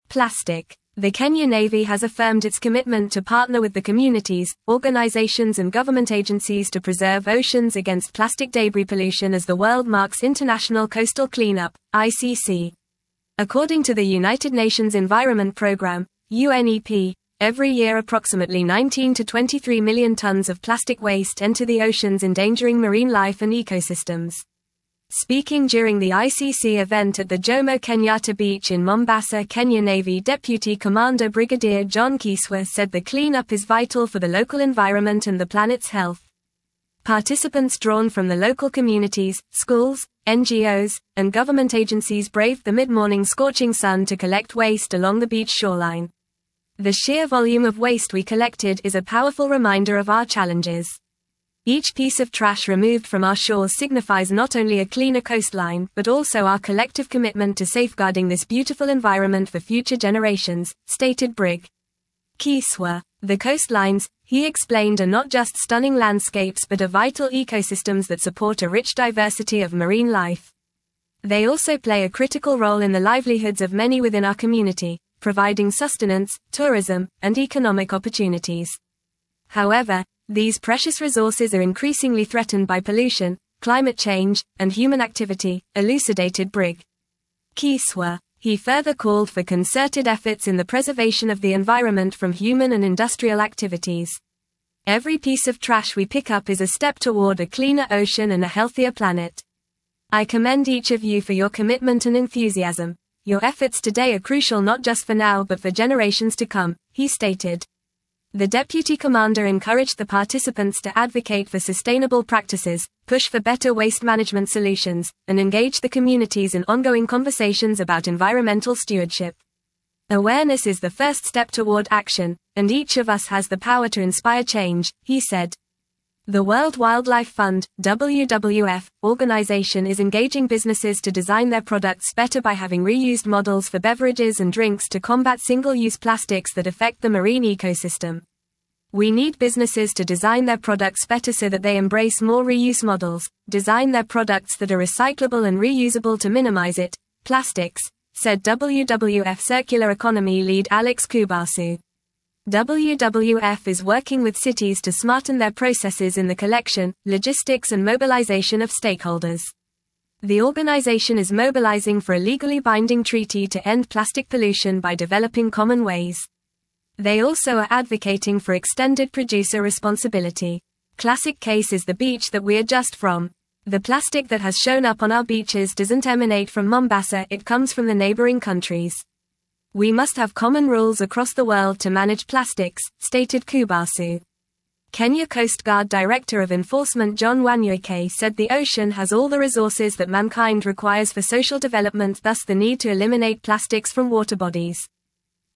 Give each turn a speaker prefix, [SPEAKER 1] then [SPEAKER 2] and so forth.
[SPEAKER 1] Plastic. The Kenya Navy has affirmed its commitment to partner with the communities, organizations and government agencies to preserve oceans against plastic debris pollution as the world marks International Coastal Cleanup, ICC. According to the United Nations Environment Programme, UNEP, every year approximately 19 to 23 million tons of plastic waste enter the oceans, endangering marine life and ecosystems. Speaking during the ICC event at the Jomo Kenyatta Beach in Mombasa, Kenya Navy Deputy Commander Brigadier John Kiswa said the cleanup is vital for the local environment and the planet's health. Participants drawn from the local communities, schools, NGOs, and government agencies braved the mid-morning scorching sun to collect waste along the beach shoreline. The sheer volume of waste we collected is a powerful reminder of our challenges. Each piece of trash removed from our shores signifies not only a cleaner coastline, but also our collective commitment to safeguarding this beautiful environment for future generations, stated Brig. Kiswa. The coastlines, he explained, are not just stunning landscapes but are vital ecosystems that support a rich diversity of marine life. They also play a critical role in the livelihoods of many within our community, providing sustenance, tourism, and economic opportunities. However, these precious resources are increasingly threatened by pollution, climate change, and human activity, elucidated Brig. Kiswa. He further called for concerted efforts in the preservation of the environment from human and industrial activities. Every piece of trash we pick up is a step toward a cleaner ocean and a healthier planet. I commend each of you for your commitment and enthusiasm. Your efforts today are crucial not just for now but for generations to come, he stated. The deputy commander encouraged the participants to advocate for sustainable practices, push for better waste management solutions, and engage the communities in ongoing conversations about environmental stewardship. Awareness is the first step toward action, and each of us has the power to inspire change, he said. The World Wildlife Fund, WWF, organization is engaging businesses to design their products better by having reused models for beverages and drinks to combat single-use plastics that affect the marine ecosystem. We need businesses to design their products better so that they embrace more reuse models, design their products that are recyclable and reusable to minimize it, plastics, said WWF Circular Economy lead Alex Kubasu. WWF is working with cities to smarten their processes in the collection, logistics and mobilization of stakeholders. The organization is mobilizing for a legally binding treaty to end plastic pollution by developing common ways. They also are advocating for extended producer responsibility. Classic case is the beach that we are just from. The plastic that has shown up on our beaches doesn't emanate from Mombasa, it comes from the neighboring countries. We must have common rules across the world to manage plastics, stated Kubasu. Kenya Coast Guard Director of Enforcement John Wanyoike said the ocean has all the resources that mankind requires for social development, thus the need to eliminate plastics from water bodies.